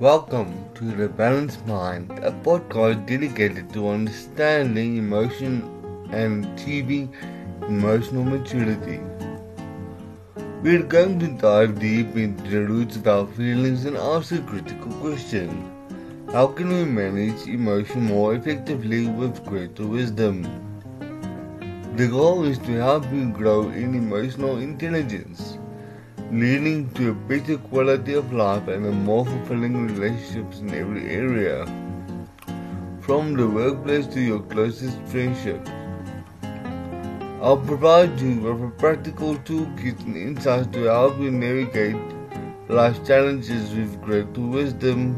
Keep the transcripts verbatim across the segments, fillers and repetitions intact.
Welcome to The Balanced Mind, a podcast dedicated to understanding emotion and achieving emotional maturity. We're going to dive deep into the roots of our feelings and ask a critical question. How can we manage emotion more effectively with greater wisdom? The goal is to help you grow in emotional intelligence, leading to a better quality of life and a more fulfilling relationships in every area, from the workplace to your closest friendships. I'll provide you with a practical toolkit and insights to help you navigate life's challenges with greater wisdom,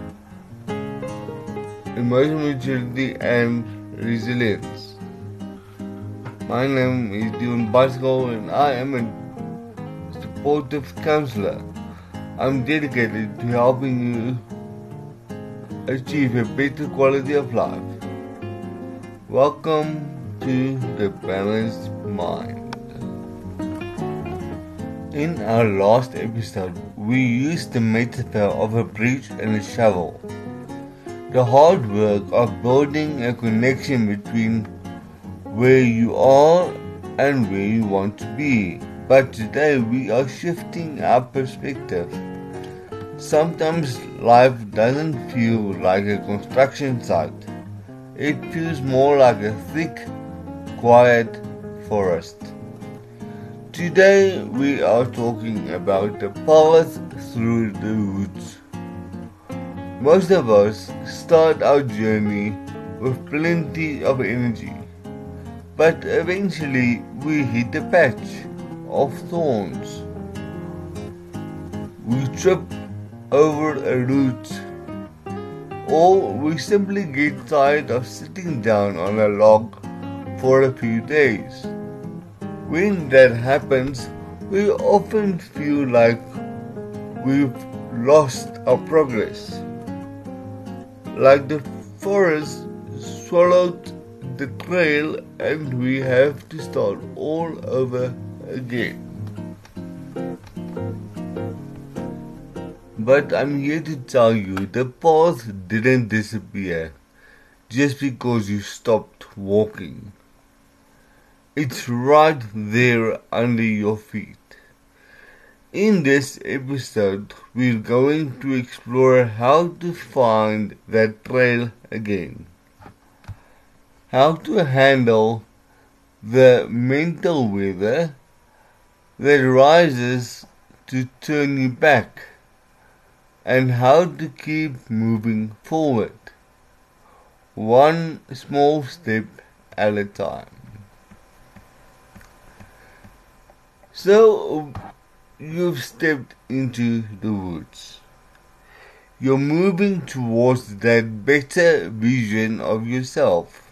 emotional maturity, and resilience. My name is Dion Bicycle and I am a supportive counselor. I'm dedicated to helping you achieve a better quality of life. Welcome to The Balanced Mind. In our last episode, we used the metaphor of a bridge and a shovel. The hard work of building a connection between where you are and where you want to be. But today we are shifting our perspective. Sometimes life doesn't feel like a construction site. It feels more like a thick, quiet forest. Today we are talking about the path through the woods. Most of us start our journey with plenty of energy, but eventually we hit a patch of thorns. We trip over a root, or we simply get tired of sitting down on a log for a few days. When that happens, we often feel like we've lost our progress, like the forest swallowed the trail and we have to start all over again. But I'm here to tell you the path didn't disappear just because you stopped walking. It's right there under your feet. In this episode, we're going to explore how to find that trail again, how to handle the mental weather that rises to turn you back, and how to keep moving forward, one small step at a time. So, you've stepped into the woods. You're moving towards that better vision of yourself.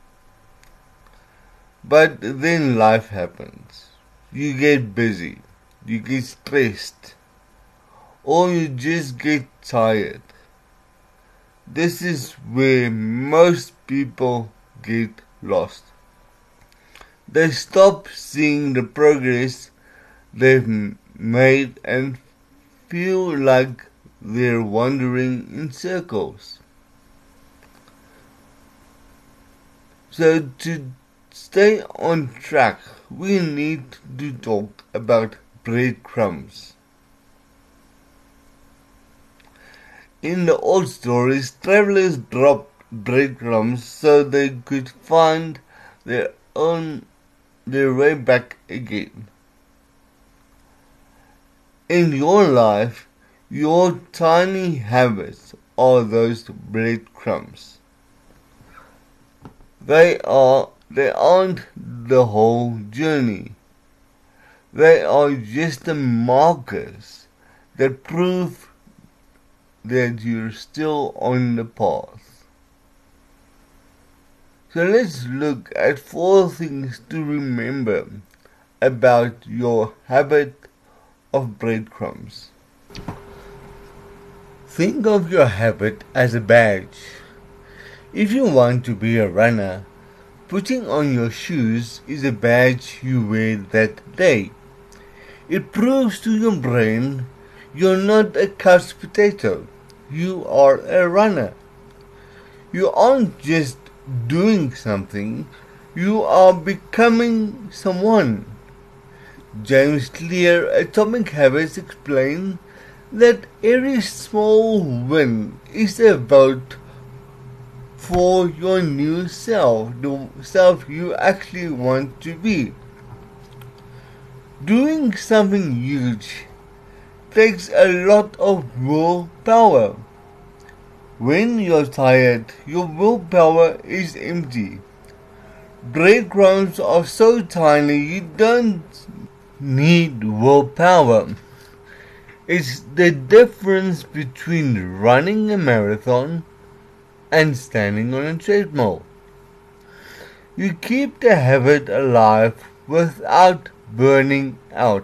But then life happens. You get busy, you get stressed, or you just get tired. This is where most people get lost. They stop seeing the progress they've made and feel like they're wandering in circles. So to stay on track, we need to talk about breadcrumbs. In the old stories, travelers dropped breadcrumbs so they could find their own their way back again. In your life, your tiny habits are those breadcrumbs. They are they aren't the whole journey. They are just the markers that prove that you're still on the path. So let's look at four things to remember about your habit of breadcrumbs. Think of your habit as a badge. If you want to be a runner, putting on your shoes is a badge you wear that day. It proves to your brain you're not a couch potato. you are a runner. You aren't just doing something, you are becoming someone. James Clear, Atomic Habits, explains that every small win is a vote for your new self, the self you actually want to be. Doing something huge takes a lot of willpower. When you're tired, your willpower is empty. Breadcrumbs are so tiny you don't need willpower. It's the difference between running a marathon and standing on a treadmill. You keep the habit alive without burning out.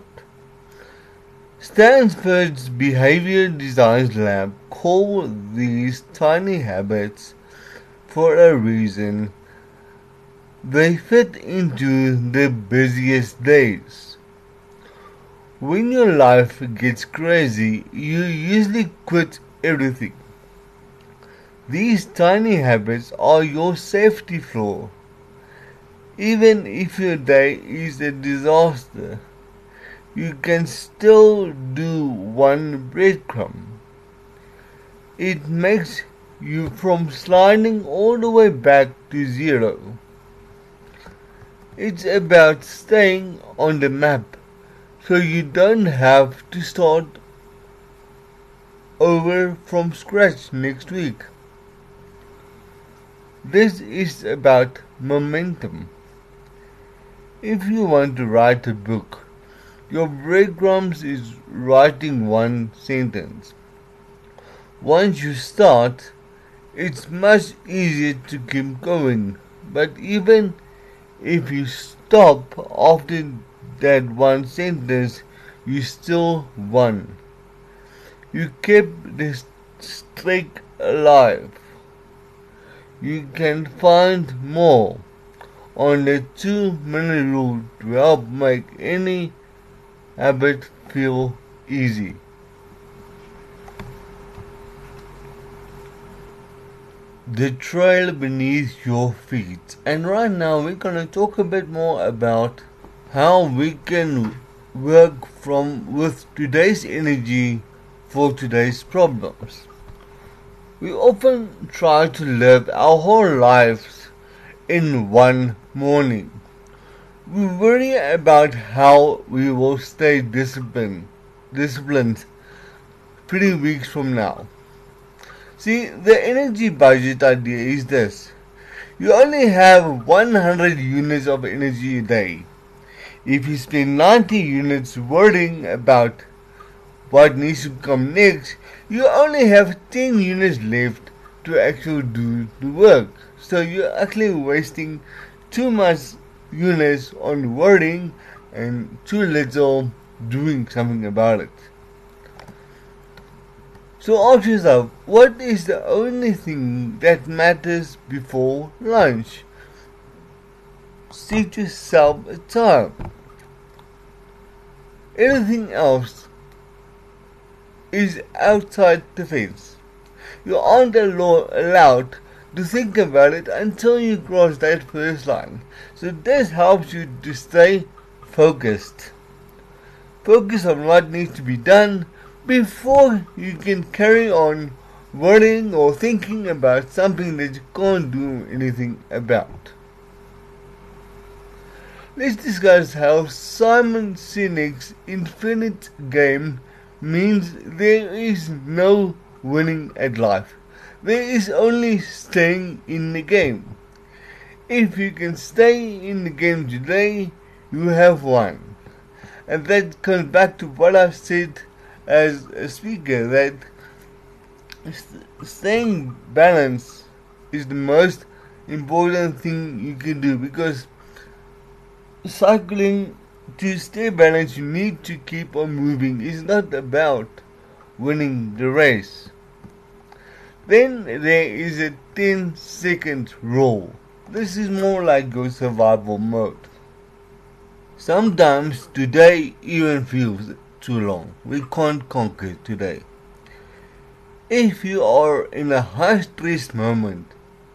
Stanford's Behavior Design Lab call these tiny habits for a reason. They fit into the busiest days. When your life gets crazy, you usually quit everything. These tiny habits are your safety floor. Even if your day is a disaster, you can still do one breadcrumb. It makes you from sliding all the way back to zero. It's about staying on the map so you don't have to start over from scratch next week. This is about momentum. If you want to write a book, your breadcrumbs is writing one sentence. Once you start, it's much easier to keep going. But even if you stop after that one sentence, you still won. You kept the streak alive. You can find more on the two minute rule to help make any habit feel easy. The trail beneath your feet. And right now we're going to talk a bit more about how we can work from with today's energy for today's problems. We often try to live our whole lives in one morning. We worry about how we will stay disciplined, disciplined three weeks from now. See, the energy budget idea is this. You only have one hundred units of energy a day. If you spend ninety units worrying about what needs to come next, you only have ten units left to actually do the work. So you're actually wasting too much units on worrying and too little doing something about it. So ask yourself, what is the only thing that matters before lunch? Set yourself a time. Anything else is outside the fence. You aren't allowed to think about it until you cross that first line. So this helps you to stay focused. Focus on what needs to be done before you can carry on worrying or thinking about something that you can't do anything about. Let's discuss how Simon Sinek's infinite game means there is no winning at life. There is only staying in the game. If you can stay in the game today, you have won. And that comes back to what I've said as a speaker, that staying balanced is the most important thing you can do, because cycling, to stay balanced, you need to keep on moving. It's not about winning the race. Then there is a ten second rule. This is more like your survival mode. Sometimes today even feels too long. We can't conquer today. If you are in a high stress moment,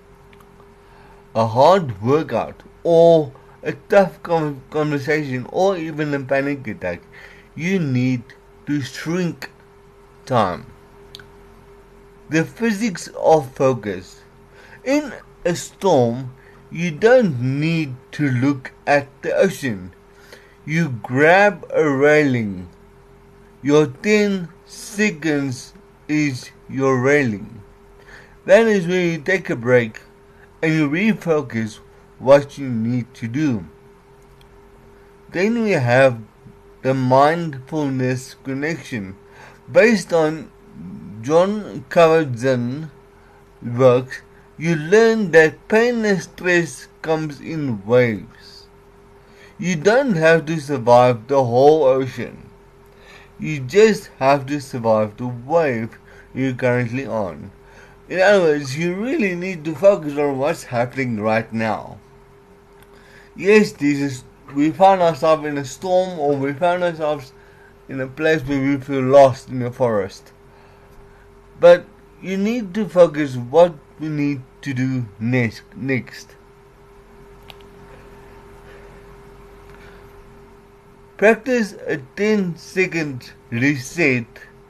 a hard workout, or a tough conversation, or even a panic attack, you need to shrink time. The physics of focus. In a storm, you don't need to look at the ocean. You grab a railing. Your ten seconds is your railing. That is when you take a break and you refocus what you need to do. Then we have the mindfulness connection. Based on Jon Kabat-Zinn's work, you learn that pain and stress comes in waves. You don't have to survive the whole ocean. You just have to survive the wave you're currently on. In other words, you really need to focus on what's happening right now. Yes, this is, we found ourselves in a storm, or we found ourselves in a place where we feel lost in the forest. But you need to focus what we need to do next. next. Practice a ten second reset.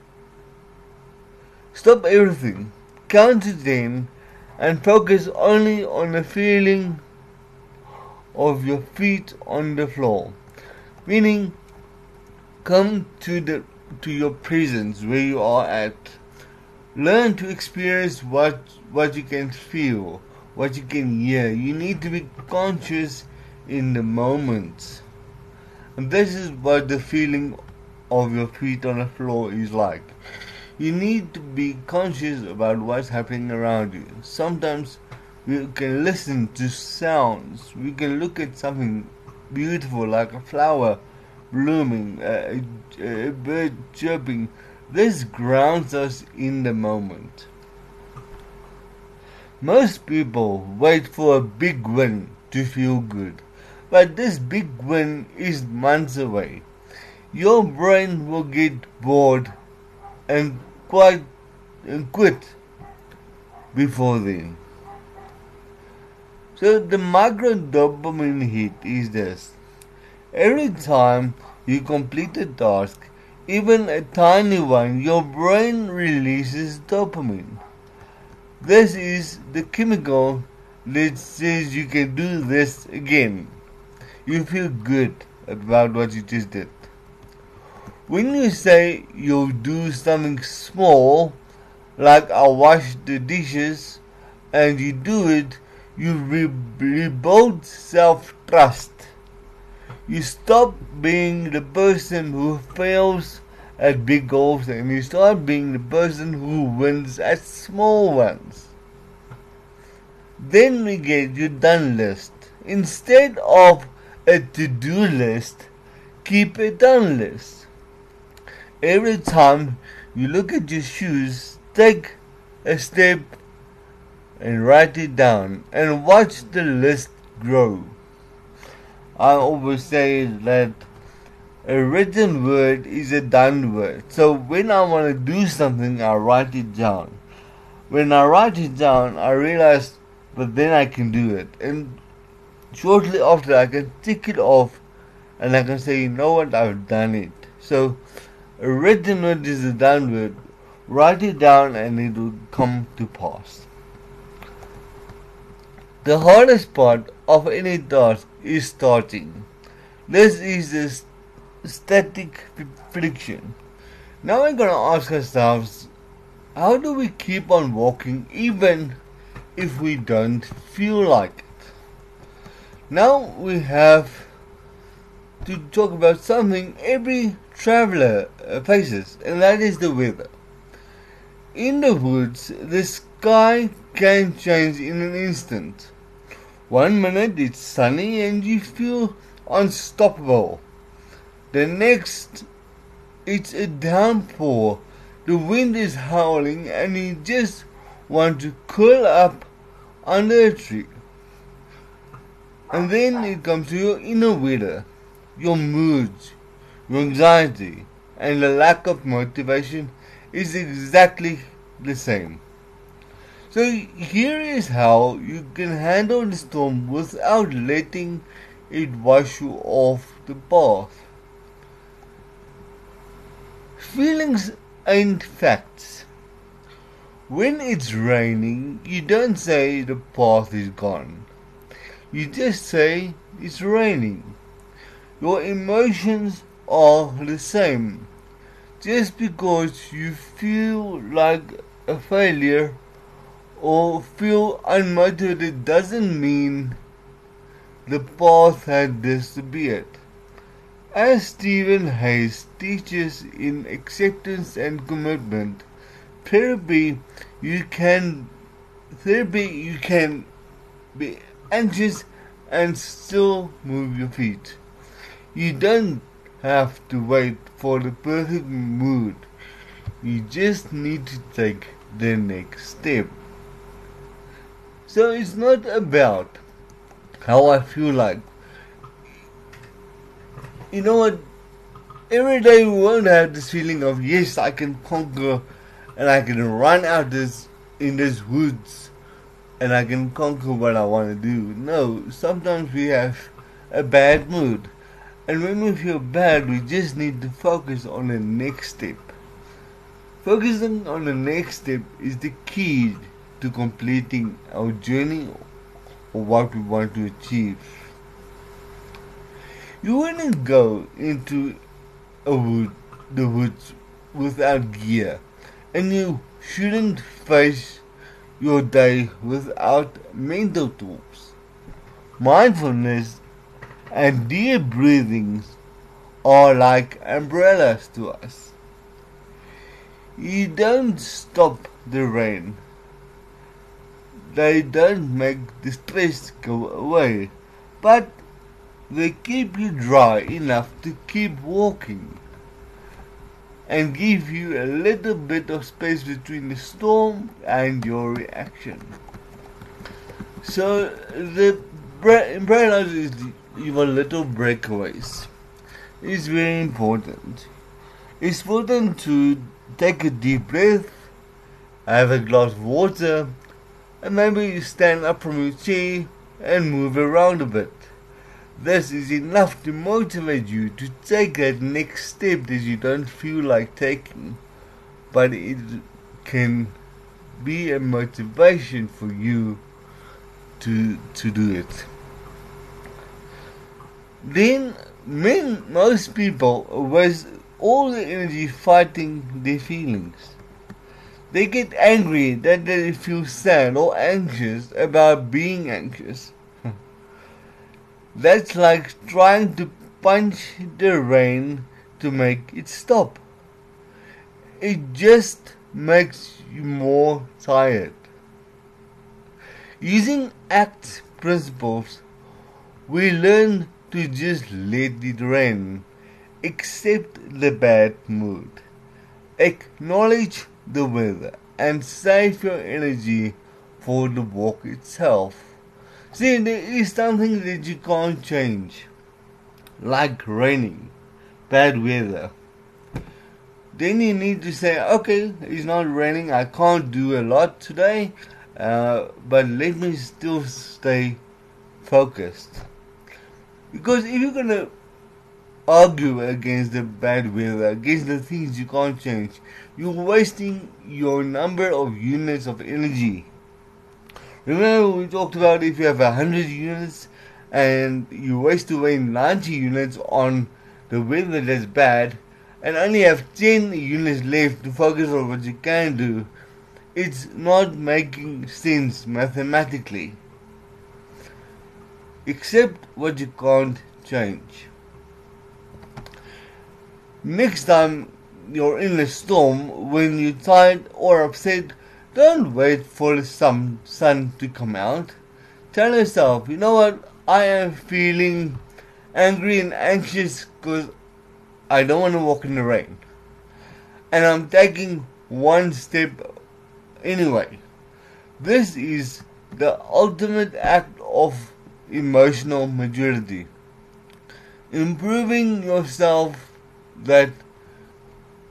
Stop everything, count to ten, and focus only on the feeling of your feet on the floor. Meaning, come to the to your presence where you are at. Learn to experience what what you can feel, what you can hear. You need to be conscious in the moment. And this is what the feeling of your feet on the floor is like. You need to be conscious about what's happening around you. Sometimes we can listen to sounds. We can look at something beautiful like a flower blooming, a, a, a bird chirping. This grounds us in the moment. Most people wait for a big win to feel good. But this big win is months away. Your brain will get bored and quite and quit before then. So the micro dopamine hit is this. Every time you complete a task, even a tiny one, your brain releases dopamine. This is the chemical that says you can do this again. You feel good about what you just did. When you say you'll do something small, like I'll wash the dishes, and you do it, you re- rebuild self-trust. You stop being the person who fails at big goals and you start being the person who wins at small ones. Then we get your done list. Instead of a to-do list, keep a done list. Every time you look at your shoes, take a step and write it down and watch the list grow. I always say that a written word is a done word. So when I want to do something, I write it down. When I write it down, I realize, but then I can do it. And shortly after, I can tick it off and I can say, you know what, I've done it. So a written word is a done word. Write it down and it will come to pass. The hardest part of any task is starting. This is the st- static friction. Now we're going to ask ourselves, how do we keep on walking even if we don't feel like it? Now we have to talk about something every traveler faces, and that is the weather. In the woods, the sky can change in an instant. One minute it's sunny and you feel unstoppable. The next, it's a downpour. The wind is howling and you just want to curl up under a tree. And then it comes to your inner weather, your moods, your anxiety, and the lack of motivation is exactly the same. So here is how you can handle the storm without letting it wash you off the path. Feelings ain't facts. When it's raining, you don't say the path is gone. You just say it's raining. Your emotions are the same. Just because you feel like a failure or feel unmotivated doesn't mean the path has disappeared. As Stephen Hayes teaches in Acceptance and Commitment, therapy you can therapy you can be anxious and still move your feet. You don't have to wait for the perfect mood. You just need to take the next step. So it's not about how I feel like. You know what? Every day we won't have this feeling of, yes, I can conquer and I can run out this in this woods and I can conquer what I want to do. No, sometimes we have a bad mood. And when we feel bad, we just need to focus on the next step. Focusing on the next step is the key to completing our journey or what we want to achieve. You wouldn't go into a wood, the woods without gear, and you shouldn't face your day without mental tools. Mindfulness and deep breathings are like umbrellas to us. You don't stop the rain. They don't make the stress go away, but they keep you dry enough to keep walking and give you a little bit of space between the storm and your reaction. So the umbrellas is your little breakaways. It's very important. It's important to take a deep breath, have a glass of water, and maybe you stand up from your chair and move around a bit. This is enough to motivate you to take that next step that you don't feel like taking, but it can be a motivation for you to to do it. Then men, most people waste all the energy fighting their feelings. They get angry that they feel sad or anxious about being anxious. That's like trying to punch the rain to make it stop. It just makes you more tired. Using ACT principles, we learn to just let it rain, accept the bad mood, acknowledge the weather, and save your energy for the walk itself. See, there is something that you can't change, like raining, bad weather. Then you need to say, okay, it's not raining, I can't do a lot today, uh, but let me still stay focused. Because if you're going to argue against the bad weather, against the things you can't change, you're wasting your number of units of energy. Remember we talked about if you have one hundred units and you waste away ninety units on the weather that's bad and only have ten units left to focus on what you can do, it's not making sense mathematically. Accept what you can't change. Next time you're in a storm, when you're tired or upset, don't wait for the sun, sun to come out. Tell yourself, you know what, I am feeling angry and anxious because I don't want to walk in the rain. And I'm taking one step anyway. This is the ultimate act of emotional maturity. Improving yourself that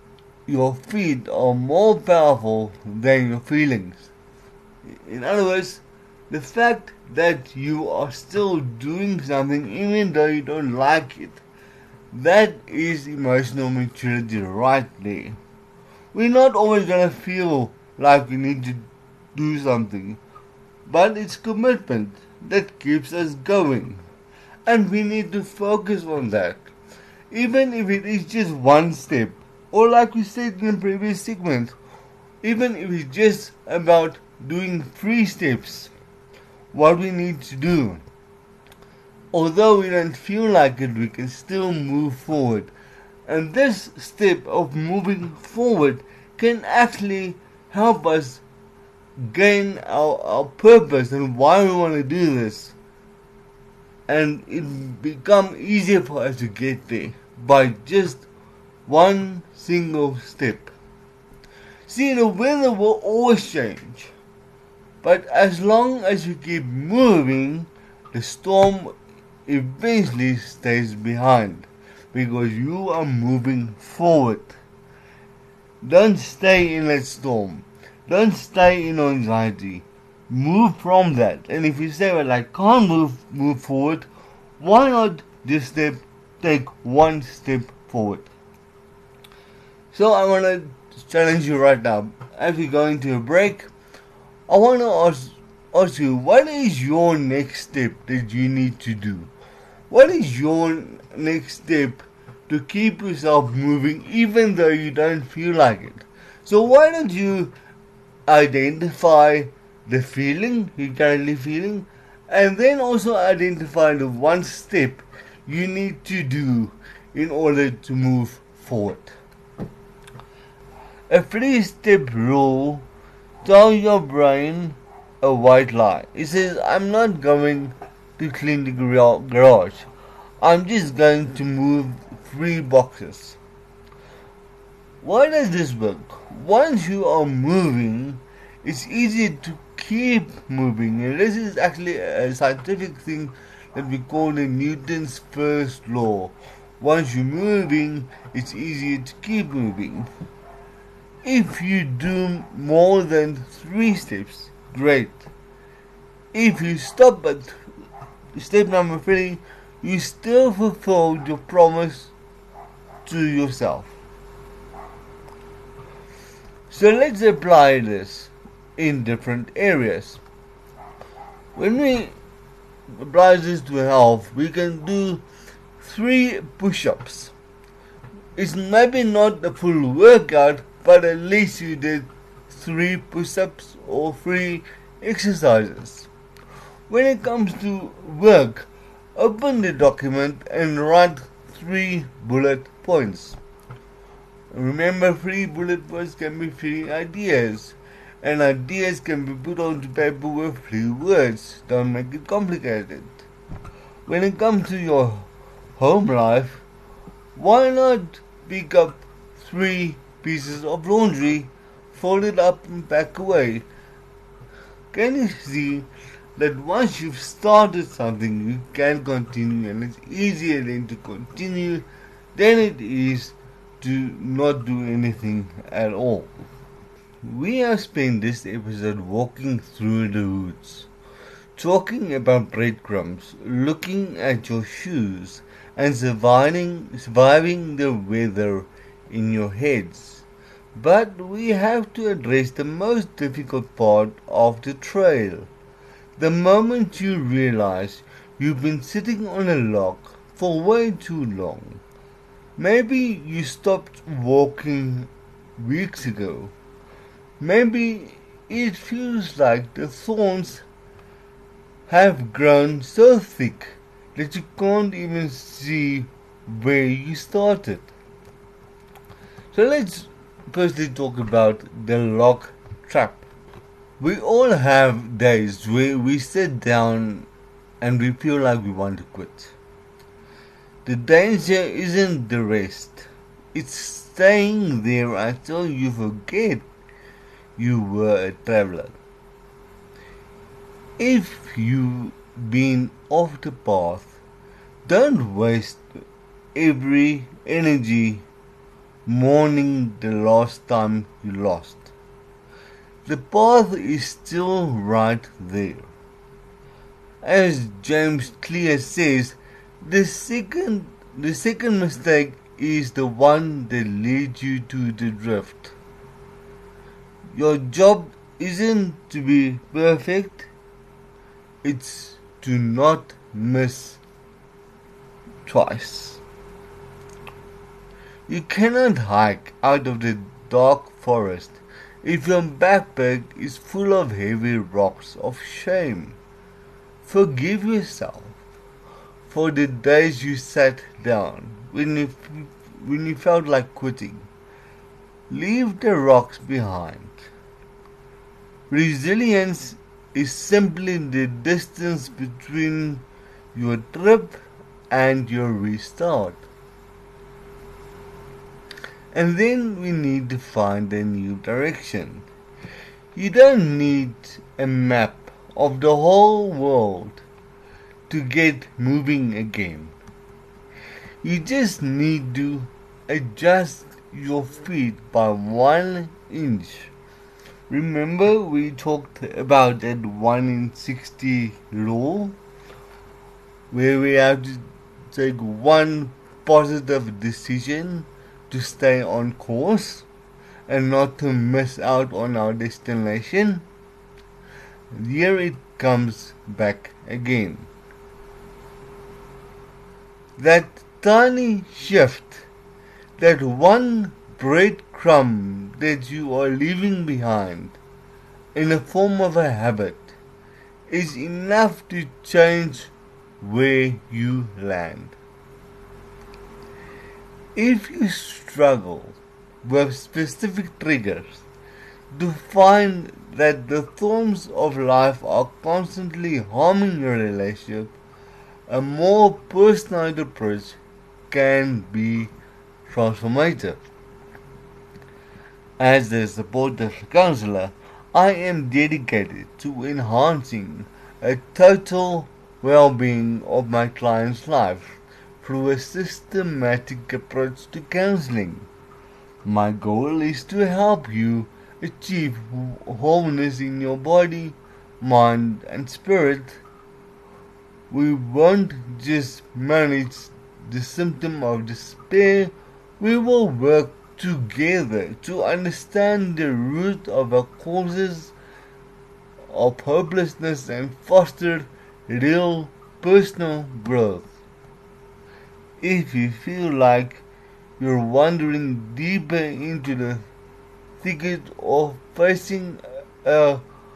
your feet are more powerful than your feelings. In other words, the fact that you are still doing something even though you don't like it, that is emotional maturity right there. We're not always gonna feel like we need to do something, but it's commitment that keeps us going. And we need to focus on that. Even if it is just one step, or like we said in the previous segment, even if it's just about doing three steps, what we need to do. Although we don't feel like it, we can still move forward. And this step of moving forward can actually help us gain our, our purpose and why we want to do this. And it become easier for us to get there by just one single step. See, the weather will always change, but as long as you keep moving, the storm eventually stays behind because you are moving forward. Don't stay in that storm. Don't stay in anxiety. Move from that. And if you say, well, I can't move move forward, why not just step take one step forward? So I want to challenge you right now. As we go into a break, I want to ask, ask you, what is your next step that you need to do? What is your next step to keep yourself moving even though you don't feel like it? So why don't you identify the feeling you're currently feeling, and then also identify the one step you need to do in order to move forward. A three-step rule tells your brain a white lie. It says, I'm not going to clean the garage. I'm just going to move three boxes. Why does this work? Once you are moving, it's easier to keep moving. And this is actually a scientific thing that we call the Newton's first law. Once you're moving, it's easier to keep moving. If you do more than three steps, great. If you stop at step number three, you still fulfilled your promise to yourself. So let's apply this in different areas. When we apply this to health, we can do three push-ups. It's maybe not a full workout, but at least you did three push-ups or three exercises. When it comes to work, open the document and write three bullet points. Remember, three bullet points can be three ideas, and ideas can be put onto paper with three words. Don't make it complicated. When it comes to your home life, why not pick up three pieces of laundry, fold it up and pack away? Can you see that once you've started something, you can continue, and it's easier then to continue than it is to not do anything at all. We have spent this episode walking through the woods, talking about breadcrumbs, looking at your shoes, and surviving, surviving the weather in your heads. But we have to address the most difficult part of the trail. The moment you realize you've been sitting on a log for way too long. Maybe you stopped walking weeks ago. Maybe it feels like the thorns have grown so thick that you can't even see where you started. So let's firstly talk about the log trap. We all have days where we sit down and we feel like we want to quit. The danger isn't the rest. It's staying there until you forget you were a traveler. If you've been off the path, don't waste every energy mourning the last time you lost. The path is still right there. As James Clear says, the second the second mistake is the one that leads you to the drift. Your job isn't to be perfect, it's to not miss twice. You cannot hike out of the dark forest if your backpack is full of heavy rocks of shame. Forgive yourself for the days you sat down when you, when you felt like quitting. Leave the rocks behind. Resilience is simply the distance between your trip and your restart. And then we need to find a new direction. You don't need a map of the whole world to get moving again. You just need to adjust your feet by one inch. Remember we talked about that one in sixty rule, where we have to take one positive decision to stay on course and not to miss out on our destination. Here it comes back again. That tiny shift, that one breadcrumb that you are leaving behind in the form of a habit, is enough to change where you land. If you struggle with specific triggers to find that the thorns of life are constantly harming your relationship, a more personalized approach can be transformative. As a supportive counselor, I am dedicated to enhancing a total well-being of my client's life through a systematic approach to counseling. My goal is to help you achieve wholeness in your body, mind, and spirit. We won't just manage the symptom of despair, we will work together to understand the root of our causes of hopelessness and foster real personal growth. If you feel like you're wandering deeper into the thicket of facing a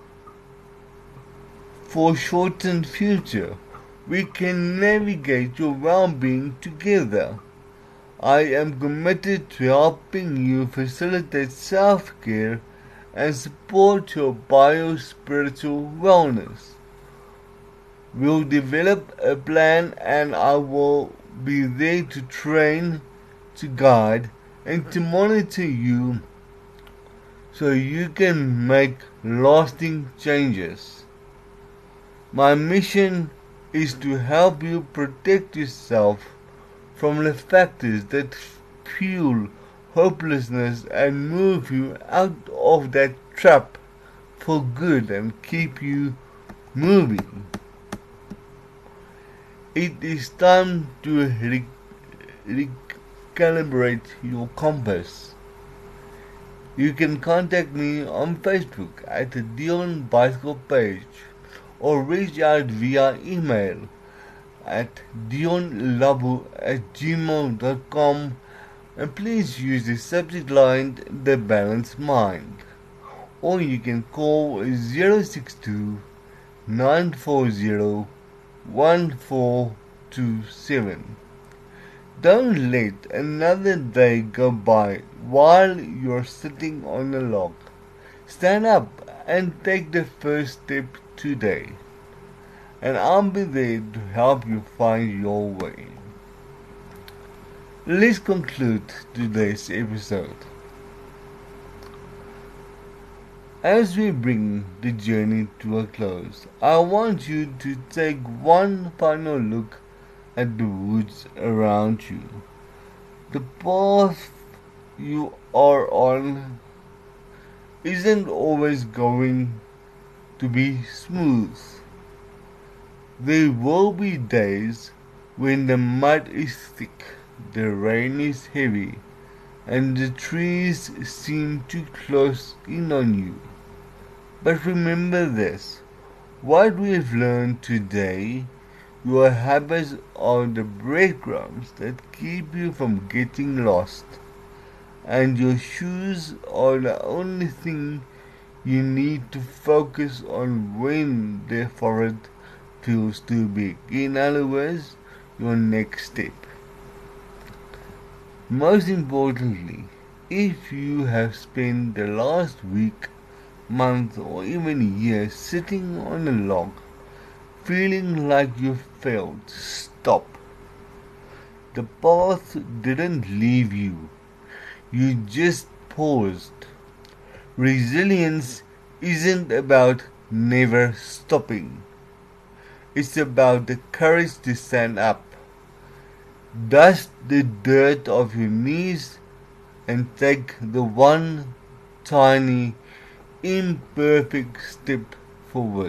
foreshortened future, we can navigate your well-being together. I am committed to helping you facilitate self-care and support your bio-spiritual wellness. We'll develop a plan and I will be there to train, to guide, and to monitor you so you can make lasting changes. My mission is to help you protect yourself from the factors that fuel hopelessness and move you out of that trap for good and keep you moving. It is time to re- recalibrate your compass. You can contact me on Facebook at the Dion Bicycle page or reach out via email at dionlabu at gmail dot com, and please use the subject line The Balanced Mind, or you can call zero six two, nine four zero, one four two seven. Don't let another day go by while you're sitting on a log. Stand up and take the first step today, and I'll be there to help you find your way. Let's conclude today's episode. As we bring the journey to a close, I want you to take one final look at the woods around you. The path you are on isn't always going to be smooth. There will be days when the mud is thick, the rain is heavy, and the trees seem to close in on you. But remember this, what we have learned today, your habits are the breadcrumbs that keep you from getting lost, and your shoes are the only thing you need to focus on when the forest feels too big. In other words, your next step. Most importantly, if you have spent the last week, month, or even year sitting on a log, feeling like you failed, stop. The path didn't leave you. You just paused. Resilience isn't about never stopping. It's about the courage to stand up, dust the dirt off your knees, and take the one tiny, imperfect step forward.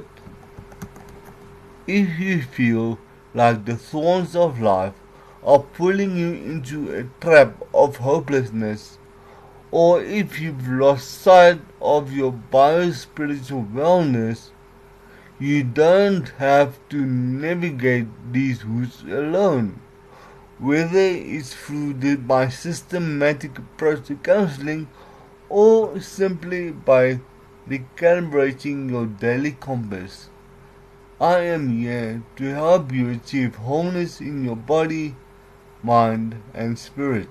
If you feel like the thorns of life are pulling you into a trap of hopelessness, or if you've lost sight of your bio-spiritual wellness, you don't have to navigate these woods alone. Whether it's through the, my systematic approach to counseling or simply by recalibrating your daily compass, I am here to help you achieve wholeness in your body, mind, and spirit.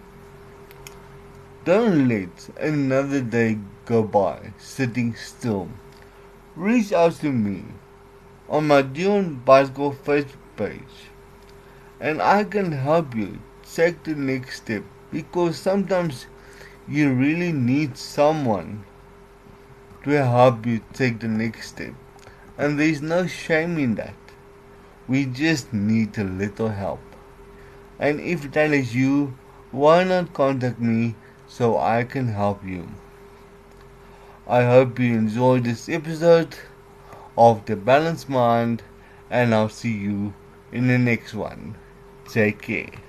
Don't let another day go by sitting still. Reach out to me on my Dion Bicycle Facebook page, and I can help you take the next step, because sometimes you really need someone to help you take the next step, and there is no shame in that. We just need a little help. And if that is you, why not contact me so I can help you? I hope you enjoyed this episode of The Balanced Mind, and I'll see you in the next one. Take care.